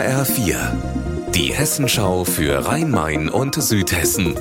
HR4, die Hessenschau für Rhein-Main und Südhessen.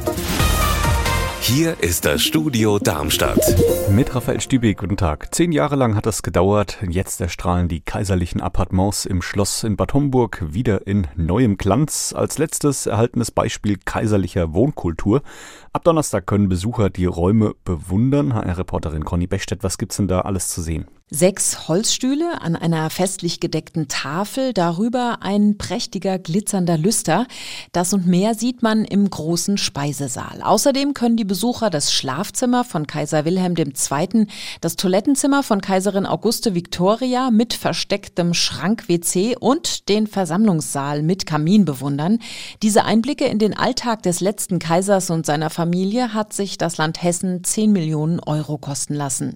Hier ist das Studio Darmstadt. Mit Raphael Stübeck, guten Tag. 10 Jahre lang hat es gedauert. Jetzt erstrahlen die kaiserlichen Appartements im Schloss in Bad Homburg wieder in neuem Glanz. Als letztes erhaltenes Beispiel kaiserlicher Wohnkultur. Ab Donnerstag können Besucher die Räume bewundern. HR-Reporterin Conny Bechstedt, was gibt's denn da alles zu sehen? 6 Holzstühle an einer festlich gedeckten Tafel, darüber ein prächtiger glitzernder Lüster. Das und mehr sieht man im großen Speisesaal. Außerdem können die Besucher das Schlafzimmer von Kaiser Wilhelm II., das Toilettenzimmer von Kaiserin Auguste Victoria mit verstecktem Schrank-WC und den Versammlungssaal mit Kamin bewundern. Diese Einblicke in den Alltag des letzten Kaisers und seiner Familie hat sich das Land Hessen 10 Millionen Euro kosten lassen.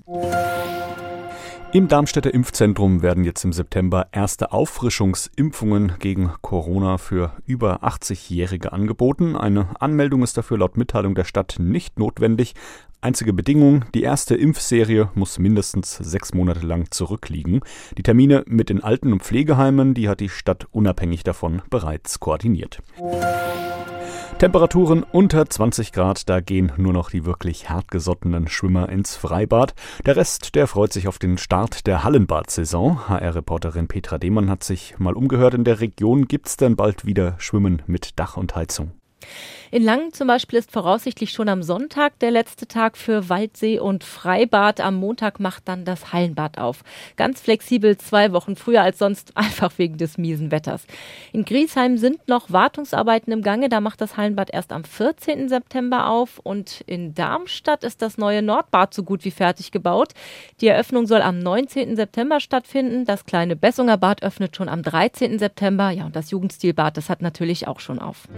Im Darmstädter Impfzentrum werden jetzt im September erste Auffrischungsimpfungen gegen Corona für über 80-Jährige angeboten. Eine Anmeldung ist dafür laut Mitteilung der Stadt nicht notwendig. Einzige Bedingung, die erste Impfserie muss mindestens 6 Monate lang zurückliegen. Die Termine mit den Alten- und Pflegeheimen, die hat die Stadt unabhängig davon bereits koordiniert. Temperaturen unter 20 Grad, da gehen nur noch die wirklich hartgesottenen Schwimmer ins Freibad. Der Rest, der freut sich auf den Start der Hallenbad-Saison. HR-Reporterin Petra Demann hat sich mal umgehört in der Region. Gibt's denn bald wieder Schwimmen mit Dach und Heizung? In Langen zum Beispiel ist voraussichtlich schon am Sonntag der letzte Tag für Waldsee und Freibad. Am Montag macht dann das Hallenbad auf. Ganz flexibel 2 Wochen früher als sonst, einfach wegen des miesen Wetters. In Griesheim sind noch Wartungsarbeiten im Gange. Da macht das Hallenbad erst am 14. September auf. Und in Darmstadt ist das neue Nordbad so gut wie fertig gebaut. Die Eröffnung soll am 19. September stattfinden. Das kleine Bessunger Bad öffnet schon am 13. September. Ja, und das Jugendstilbad, das hat natürlich auch schon auf.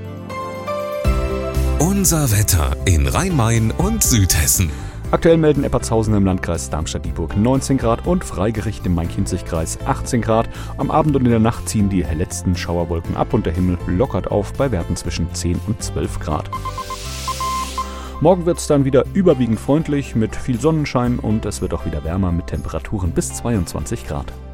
Unser Wetter in Rhein-Main und Südhessen. Aktuell melden Eppertshausen im Landkreis Darmstadt-Dieburg 19 Grad und Freigericht im Main-Kinzig-Kreis 18 Grad. Am Abend und in der Nacht ziehen die letzten Schauerwolken ab und der Himmel lockert auf bei Werten zwischen 10 und 12 Grad. Morgen wird es dann wieder überwiegend freundlich mit viel Sonnenschein und es wird auch wieder wärmer mit Temperaturen bis 22 Grad.